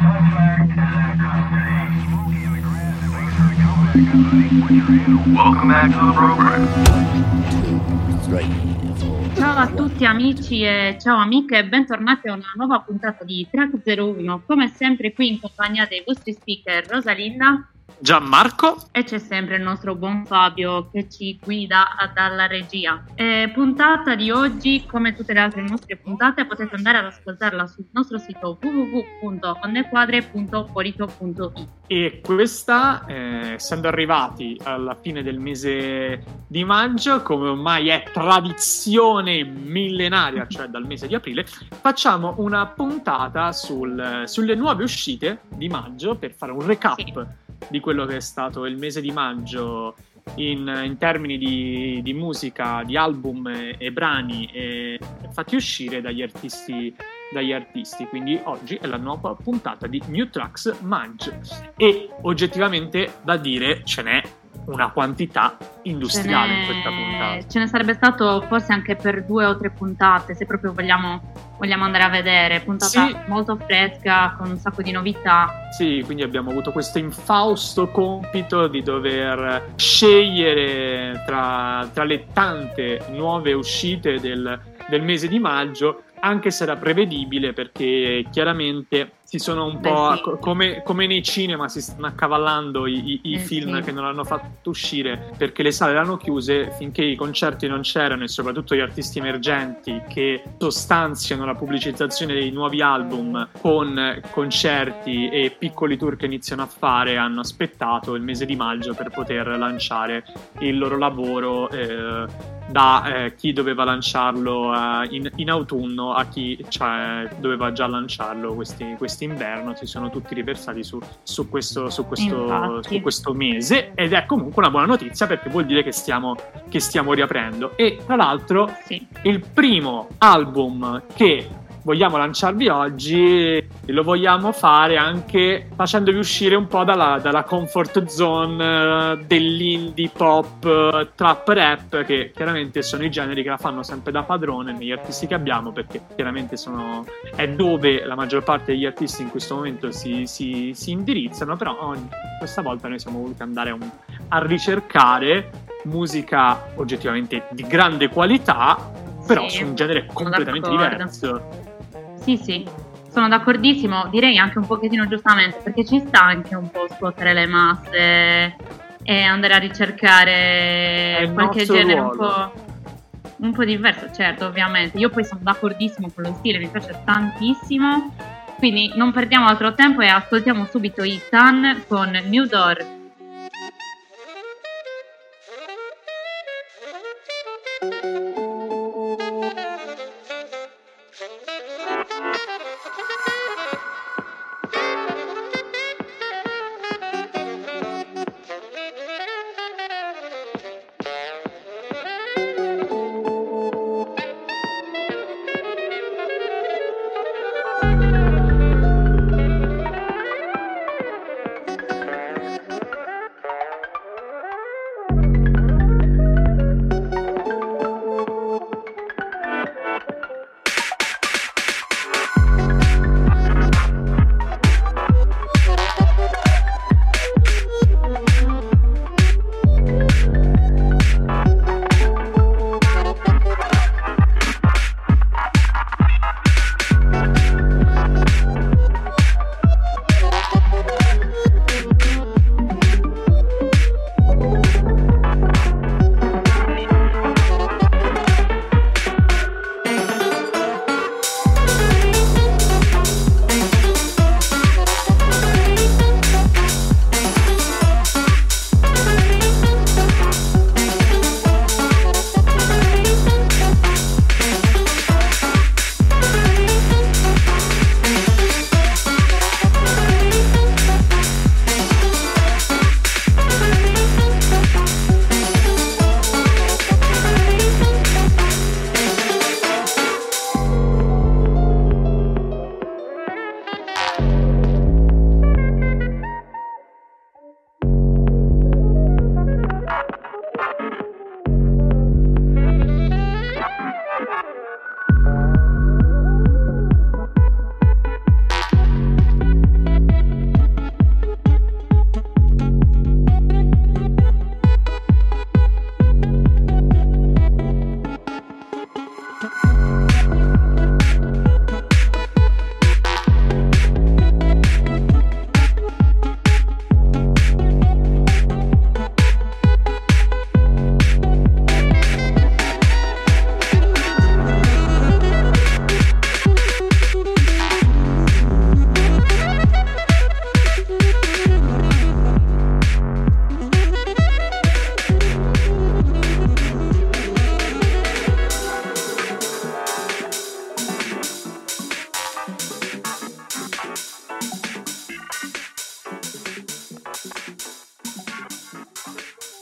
Welcome back to the program. Ciao a tutti amici e ciao amiche e bentornati a una nuova puntata di Track 01. Come sempre qui in compagnia dei vostri speaker Rosalinda, Gianmarco e c'è sempre il nostro buon Fabio che ci guida dalla regia. Puntata di oggi, come tutte le altre nostre puntate, potete andare ad ascoltarla sul nostro sito www.onnequadre.polito.it. e questa, essendo arrivati alla fine del mese di maggio, come ormai è tradizione millenaria, cioè dal mese di aprile, facciamo una puntata sulle nuove uscite di maggio per fare un recap di quello che è stato il mese di maggio in termini di musica, di album e brani fatti uscire dagli artisti. Quindi oggi è la nuova puntata di New Tracks Maggio e oggettivamente da dire ce n'è una quantità industriale in questa puntata. Ce ne sarebbe stato forse anche per 2 o 3 puntate, se proprio vogliamo andare a vedere. Puntata molto fresca, con un sacco di novità. Sì, quindi abbiamo avuto questo infausto compito di dover scegliere tra le tante nuove uscite del mese di maggio, anche se era prevedibile, perché chiaramente si sono un po' come nei cinema si stanno accavallando i film che non hanno fatto uscire perché le sale erano chiuse. Finché i concerti non c'erano e soprattutto gli artisti emergenti che sostanziano la pubblicizzazione dei nuovi album con concerti e piccoli tour che iniziano a fare, hanno aspettato il mese di maggio per poter lanciare il loro lavoro, da chi doveva lanciarlo in autunno a chi doveva già lanciarlo quest'inverno. Si sono tutti riversati su questo mese, ed è comunque una buona notizia perché vuol dire che stiamo riaprendo. E tra l'altro il primo album che vogliamo lanciarvi oggi lo vogliamo fare anche facendovi uscire un po' dalla comfort zone dell'indie pop, trap rap, che chiaramente sono i generi che la fanno sempre da padrone negli artisti che abbiamo, perché chiaramente è dove la maggior parte degli artisti in questo momento si indirizzano. Però questa volta noi siamo voluti andare a ricercare musica oggettivamente di grande qualità, però su un genere completamente diverso. Sì, sono d'accordissimo, direi anche un pochettino giustamente, perché ci sta anche un po' scuotere le masse e andare a ricercare qualche genere un po' diverso, certo, ovviamente. Io poi sono d'accordissimo con lo stile, mi piace tantissimo, quindi non perdiamo altro tempo e ascoltiamo subito i Tan con New Door.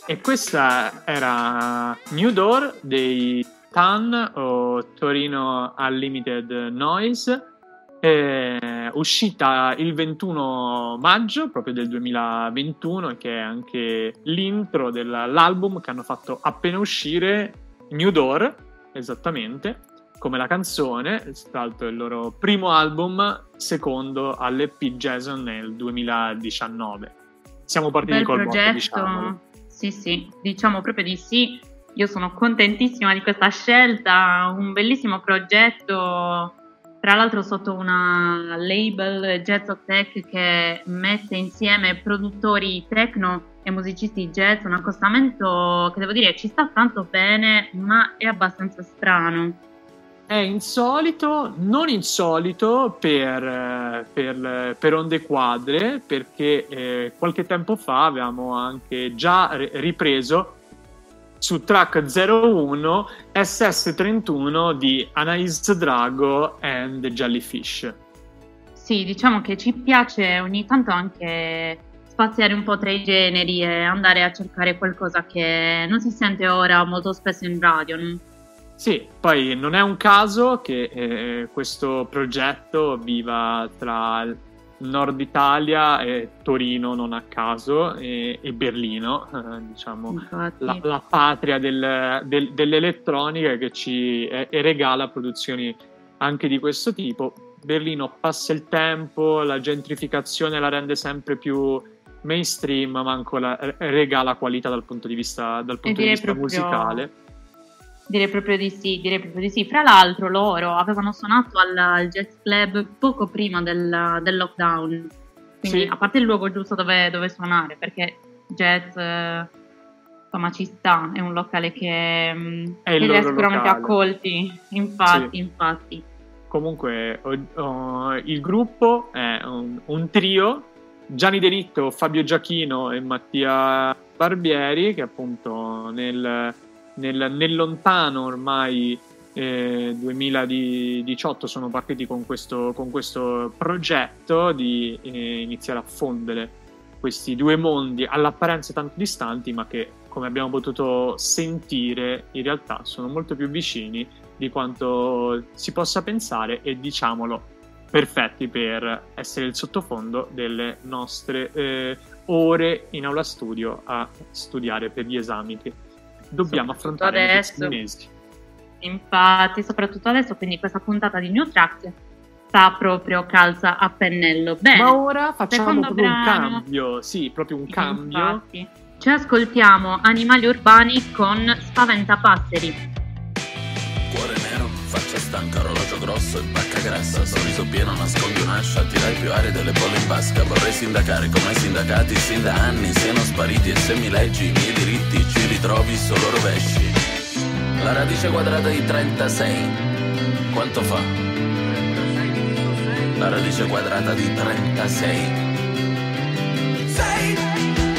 E questa era New Door dei TUN o Torino Unlimited Noise, uscita il 21 maggio proprio del 2021, che è anche l'intro dell'album che hanno fatto appena uscire, New Door, esattamente, come la canzone. Tra l'altro il loro primo album, secondo all'EP Jason nel 2019. Siamo partiti Bel col progetto. botto, diciamo. Sì, diciamo proprio di sì. Io sono contentissima di questa scelta, un bellissimo progetto, tra l'altro sotto una label Jazz of Tech che mette insieme produttori techno e musicisti jazz, un accostamento che devo dire ci sta tanto bene, ma è abbastanza strano. È insolito, non insolito per Onde Quadre, perché qualche tempo fa avevamo anche già ripreso su track 01 SS31 di Anais Drago and Jellyfish. Sì, diciamo che ci piace ogni tanto anche spaziare un po' tra i generi e andare a cercare qualcosa che non si sente ora molto spesso in radio, no? Sì, poi non è un caso che questo progetto viva tra il Nord Italia e Torino, non a caso, e Berlino, diciamo la patria dell'elettronica che ci regala produzioni anche di questo tipo. Berlino passa il tempo, la gentrificazione la rende sempre più mainstream, ma ancora regala qualità dal punto di vista musicale. Direi proprio di sì. Fra l'altro loro avevano suonato al Jazz Club poco prima del lockdown, quindi sì. A parte il luogo giusto dove suonare, perché jazz insomma ci sta, è un locale che li ha sicuramente accolti, infatti. Comunque il gruppo è un trio: Gianni Delitto, Fabio Giachino e Mattia Barbieri, che appunto nel lontano ormai 2018 sono partiti con questo progetto di iniziare a fondere questi due mondi all'apparenza tanto distanti, ma che, come abbiamo potuto sentire, in realtà sono molto più vicini di quanto si possa pensare, e diciamolo, perfetti per essere il sottofondo delle nostre ore in aula studio a studiare per gli esami che dobbiamo affrontare in questi mesi. Infatti, soprattutto adesso, quindi questa puntata di New Tracks sta proprio calza a pennello. Bene, ma ora facciamo proprio brano, un cambio. Sì, proprio un cambio. Infatti. Ci ascoltiamo Animali Urbani con Spaventapasseri. Cuore nero, faccia stanca, orologio grosso e bacca grassa, sorriso pieno, nascondi un'ascia, tirai più aria delle bolle in vasca. Vorrei sindacare come i sindacati, sin da anni siano spariti, e se mi leggi i miei diritti ci ritrovi solo rovesci. La radice quadrata di 36 quanto fa? La radice quadrata di 36 6.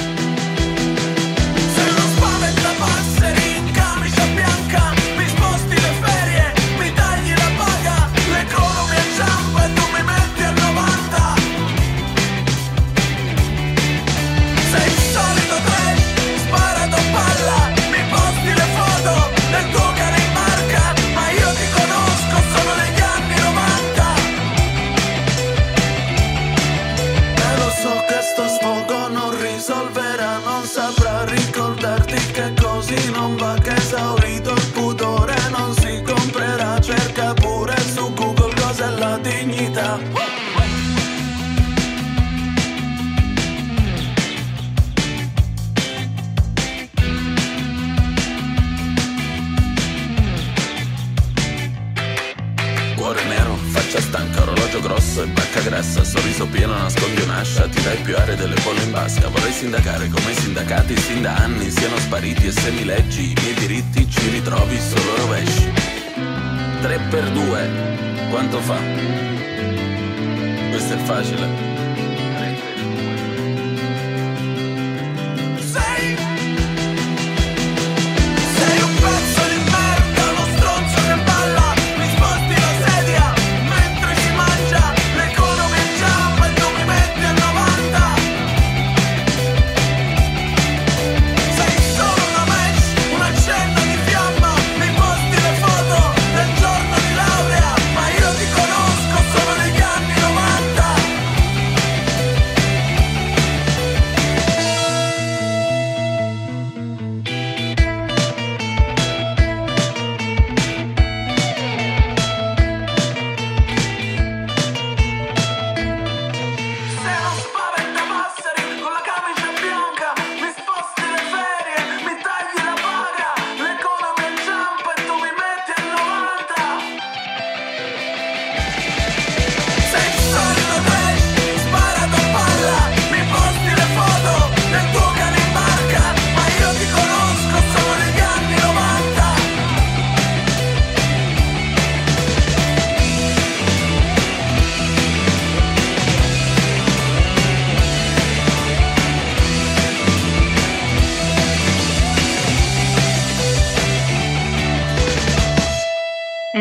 E bacca grassa, sorriso pieno, nascondi un'ascia, ti dai più aria delle bolle in vasca. Vorrei sindacare come i sindacati, sin da anni siano spariti, e se mi leggi i miei diritti ci ritrovi solo rovesci. 3 per 2 quanto fa? Questo è facile.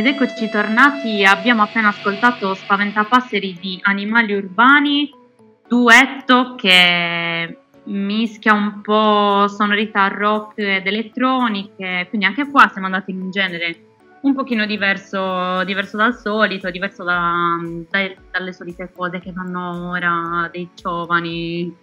Ed eccoci tornati, abbiamo appena ascoltato Spaventapasseri di Animali Urbani, duetto che mischia un po' sonorità rock ed elettroniche, quindi anche qua siamo andati in un genere un pochino diverso dal solito, diverso dalle solite cose che fanno ora dei giovani.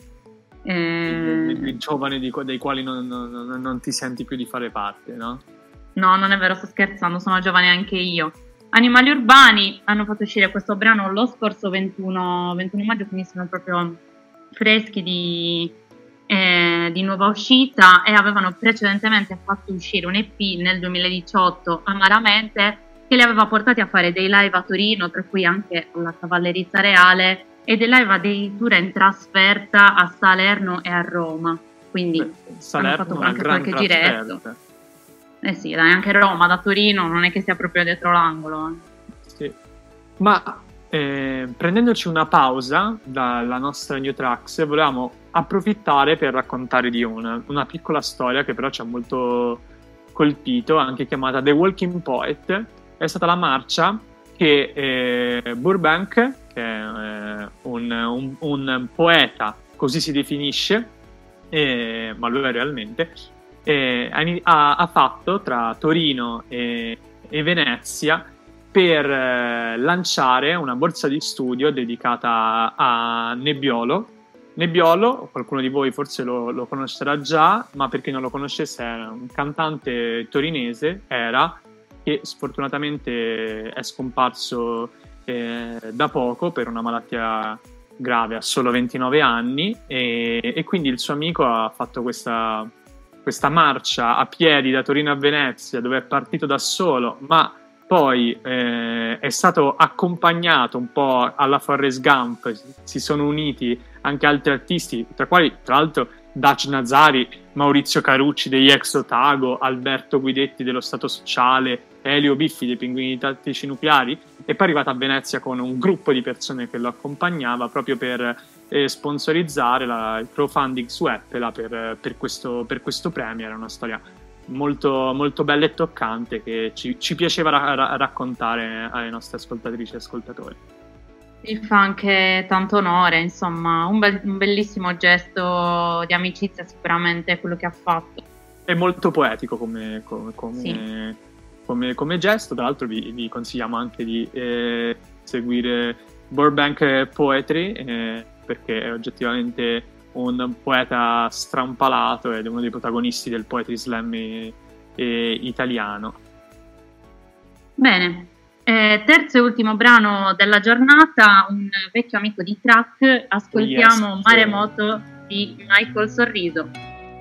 Dei giovani dei quali non ti senti più di fare parte, no? No, non è vero, sto scherzando, sono giovane anche io. Animali Urbani hanno fatto uscire questo brano lo scorso 21 maggio, quindi sono proprio freschi di nuova uscita, e avevano precedentemente fatto uscire un EP nel 2018, Amaramente, che li aveva portati a fare dei live a Torino, tra cui anche alla Cavallerizza Reale, e dei live addirittura in trasferta a Salerno e a Roma. Quindi hanno fatto anche qualche giretto. Sì, dai, anche Roma da Torino non è che sia proprio dietro l'angolo. Sì. Ma prendendoci una pausa dalla nostra New Tracks, volevamo approfittare per raccontare di una piccola storia che però ci ha molto colpito, anche chiamata The Walking Poet. È stata la marcia che Burbank, che è un poeta, così si definisce, ma lo è realmente, ha fatto tra Torino e Venezia per lanciare una borsa di studio dedicata a Nebbiolo. Nebbiolo, qualcuno di voi forse lo conoscerà già, ma per chi non lo conoscesse, era un cantante torinese, che sfortunatamente è scomparso da poco per una malattia grave, a solo 29 anni, e quindi il suo amico ha fatto questa marcia a piedi da Torino a Venezia, dove è partito da solo, ma poi è stato accompagnato un po' alla Forrest Gump. Si sono uniti anche altri artisti, tra quali tra l'altro Daci Nazari, Maurizio Carucci degli Ex Otago, Alberto Guidetti dello Stato Sociale, Elio Biffi dei Pinguini Tattici Nucleari, e poi è arrivato a Venezia con un gruppo di persone che lo accompagnava proprio per sponsorizzare il crowdfunding su Apple per questo premio. Era una storia molto, molto bella e toccante che ci piaceva raccontare alle nostre ascoltatrici e ascoltatori. Mi fa anche tanto onore, insomma, un bellissimo gesto di amicizia, sicuramente quello che ha fatto. È molto poetico come gesto. Tra l'altro vi consigliamo anche di seguire Burbank Poetry, perché è oggettivamente un poeta strampalato ed è uno dei protagonisti del Poetry Slam italiano. Bene, terzo e ultimo brano della giornata, un vecchio amico di Track, ascoltiamo Maremoto di Michael Sorriso.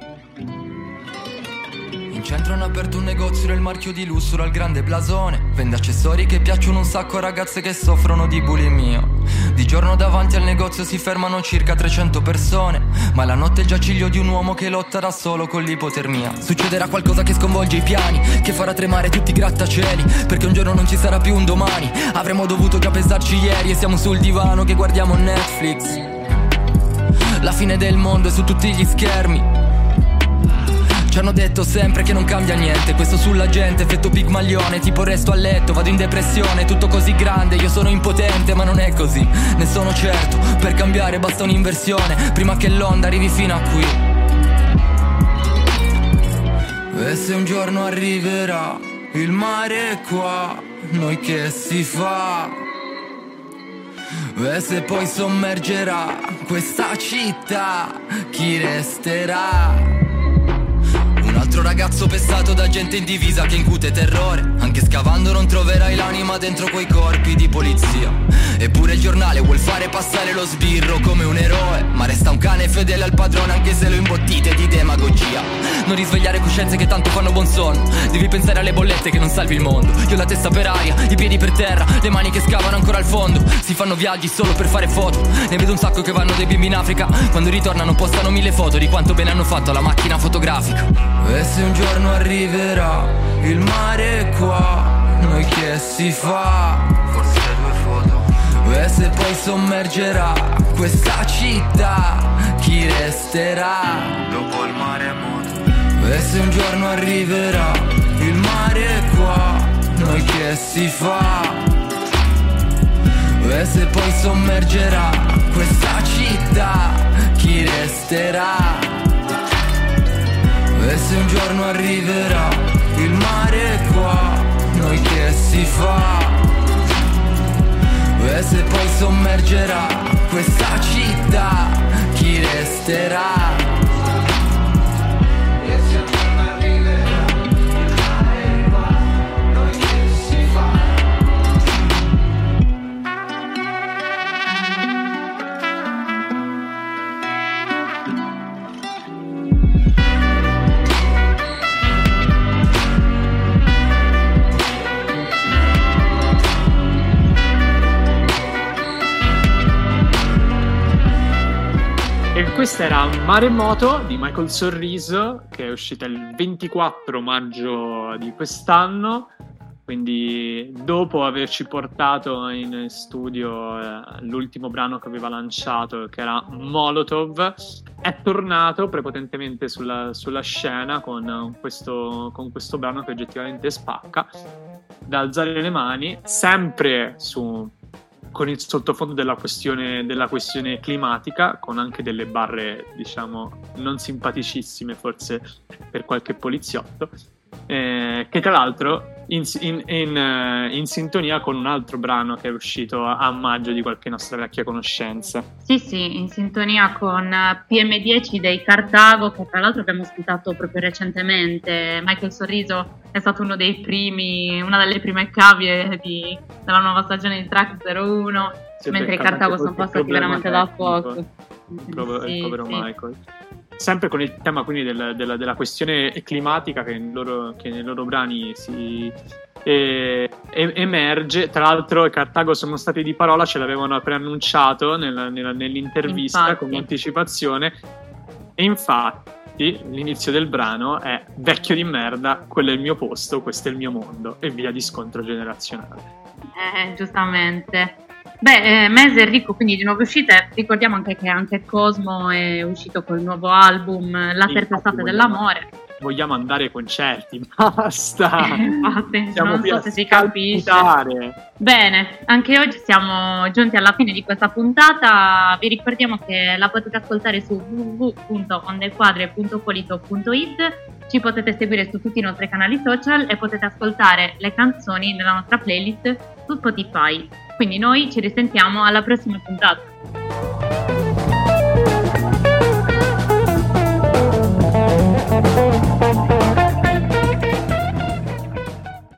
In centro hanno aperto un negozio del marchio di lusso al grande blasone. Vende accessori che piacciono un sacco a ragazze che soffrono di bulimia. Di giorno davanti al negozio si fermano circa 300 persone, ma la notte è il giaciglio di un uomo che lotta da solo con l'ipotermia. Succederà qualcosa che sconvolge i piani, che farà tremare tutti i grattacieli, perché un giorno non ci sarà più un domani. Avremmo dovuto già pensarci ieri e siamo sul divano che guardiamo Netflix. La fine del mondo è su tutti gli schermi. Ci hanno detto sempre che non cambia niente, questo sulla gente, effetto pigmalione, tipo resto a letto, vado in depressione, tutto così grande, io sono impotente, ma non è così, ne sono certo, per cambiare basta un'inversione, prima che l'onda arrivi fino a qui. E se un giorno arriverà, il mare è qua, noi che si fa? E se poi sommergerà questa città, chi resterà? Un altro ragazzo pestato da gente in divisa che incute terrore. Anche scavando non troverai l'anima dentro quei corpi di polizia. Eppure il giornale vuol fare passare lo sbirro come un eroe, ma resta un cane fedele al padrone anche se lo imbottite di demagogia. Non risvegliare coscienze che tanto fanno buon sonno. Devi pensare alle bollette che non salvi il mondo. Io la testa per aria, i piedi per terra, le mani che scavano ancora al fondo. Si fanno viaggi solo per fare foto. Ne vedo un sacco che vanno dei bimbi in Africa. Quando ritornano postano 1000 foto di quanto bene hanno fatto alla macchina fotografica. E se un giorno arriverà, il mare è qua, noi che si fa? Forse 2 foto. E se poi sommergerà questa città, chi resterà? Dopo il maremoto. E se un giorno arriverà, il mare è qua, noi che si fa? E se poi sommergerà questa città, chi resterà? E se un giorno arriverà il mare qua, noi che si fa? E se poi sommergerà questa città, chi resterà? Questo era Maremoto di Michael Sorriso, che è uscita il 24 maggio di quest'anno, quindi dopo averci portato in studio l'ultimo brano che aveva lanciato, che era Molotov, è tornato prepotentemente sulla scena con questo brano che oggettivamente spacca, da alzare le mani, sempre con il sottofondo della questione climatica, con anche delle barre, diciamo, non simpaticissime forse per qualche poliziotto, che tra l'altro in sintonia con un altro brano che è uscito a maggio di qualche nostra vecchia conoscenza. Sì, in sintonia con PM10 dei Cartago, che tra l'altro abbiamo ascoltato proprio recentemente. Michael Sorriso è stato una delle prime cavie della nuova stagione di Track 01, mentre i Cartago sono passati veramente da poco. Povero Michael. Sempre con il tema quindi della questione climatica che nei loro brani si emerge. Tra l'altro i Cartago sono stati di parola, ce l'avevano preannunciato nell'intervista. Infatti. Con anticipazione, e infatti l'inizio del brano è: vecchio di merda, quello è il mio posto, questo è il mio mondo, e via di scontro generazionale. Giustamente. Mese ricco quindi di nuove uscite. Ricordiamo anche che anche Cosmo è uscito col nuovo album La terza estate dell'amore. Vogliamo andare ai concerti, basta. Infatti, non so se si capisce. Bene, anche oggi siamo giunti alla fine di questa puntata. Vi ricordiamo che la potete ascoltare su www.ondequadre.polito.it. Ci potete seguire su tutti i nostri canali social e potete ascoltare le canzoni nella nostra playlist su Spotify. Quindi noi ci risentiamo alla prossima puntata.